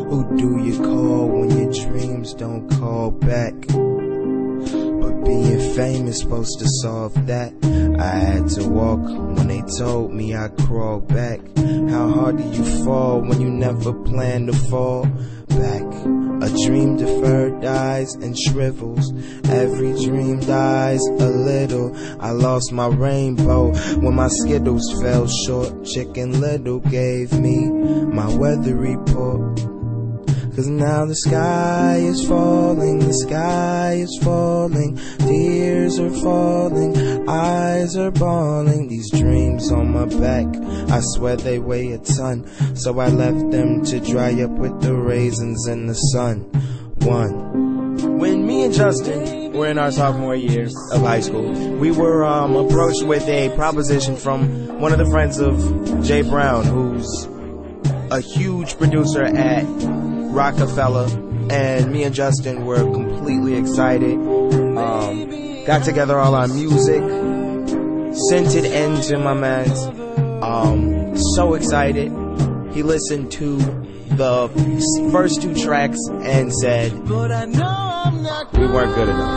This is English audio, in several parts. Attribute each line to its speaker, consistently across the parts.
Speaker 1: Who do you call when your dreams don't call back? But being famous supposed to solve that. I had to walk when they told me I'd crawl back. How hard do you fall when you never plan to fall back? A dream deferred dies and shrivels. Every dream dies a little. I lost my rainbow when my Skittles fell short. Chicken Little gave me my weather report. 'Cause now the sky is falling, the sky is falling, tears are falling, eyes are bawling. These dreams on my back, I swear they weigh a ton. So I left them to dry up with the raisins in the sun. When me and Justin were in our sophomore year of high school, we were approached with a proposition from one of the friends of Jay Brown, who's a huge producer at Rockefeller, and me and Justin were completely excited. Got together all our music, sent it into my man's. So excited. He listened to the first 2 tracks and said, we weren't good enough.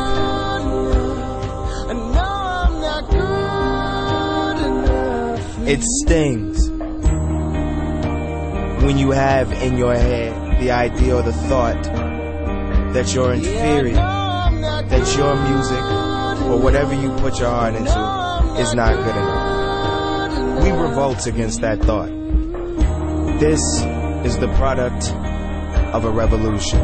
Speaker 1: It stings when you have in your head the idea or the thought that you're inferior, that your music or whatever you put your heart into is not good enough. We revolt against that thought. This is the product of a revolution.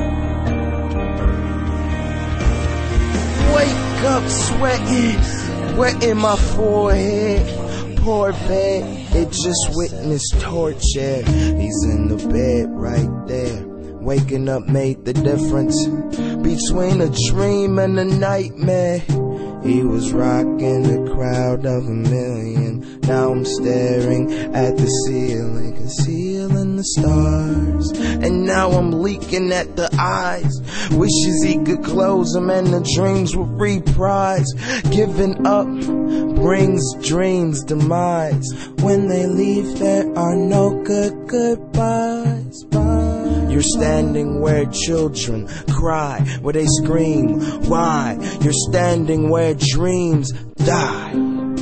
Speaker 1: Wake up sweating, wetting my forehead. Poor bed, it just witnessed torture. He's in the bed right there. Waking up made the difference between a dream and a nightmare. He was rocking a crowd of 1,000,000. Now I'm staring at the ceiling, concealing the stars. And now I'm leaking at the eyes. Wishes he could close them and the dreams would reprise. Giving up brings dreams demise. When they leave, there are no good goodbyes. You're standing where children cry, where they scream, why? You're standing where dreams die.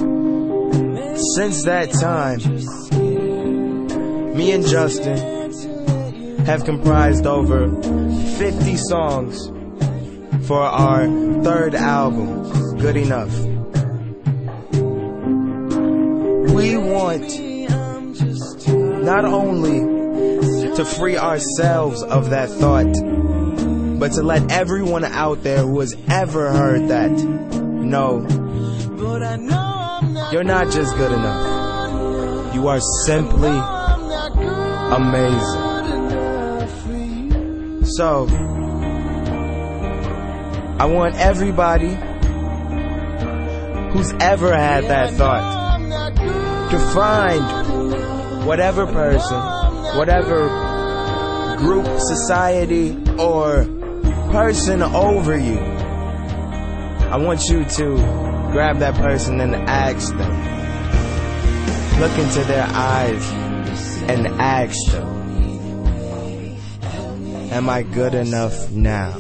Speaker 1: Since that time, me and Justin have comprised over 50 songs for our 3rd album, Good Enough. We want not only to free ourselves of that thought, but to let everyone out there who has ever heard that know you're not just good enough. You are simply amazing. So, I want everybody who's ever had that thought to find whatever person, whatever group, society, or person over you. I want you to grab that person and ask them. Look into their eyes and ask them, am I good enough now?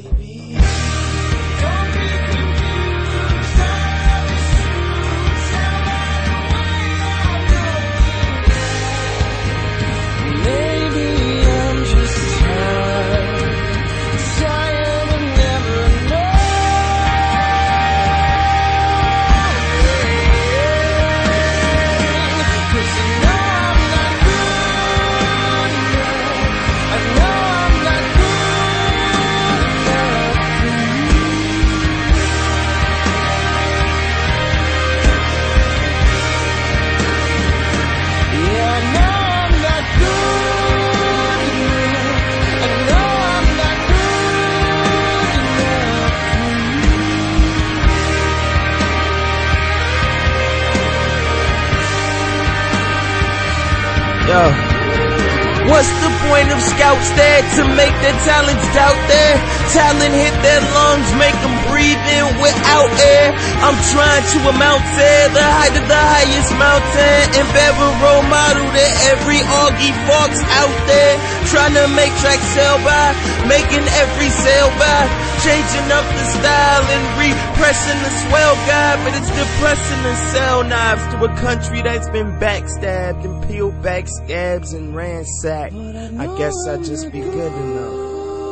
Speaker 1: point of scouts there to make their talents doubt their talent, hit their lungs, make them breathe in without air. I'm trying to amount to the height of the highest mountain and bear a role model to every Augie Fox out there. Trying to make tracks sell by, making every sale by, changing up the style and repressing the swell guy. But it's depressing to sell knives to a country that's been backstabbed and peeled back scabs and ransacked. I guess I'll just be good enough.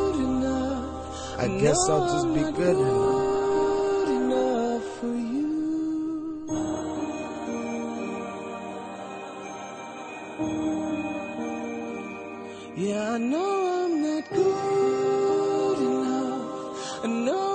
Speaker 1: I guess I'll just be good enough for you. Yeah, I know I'm not good enough. I know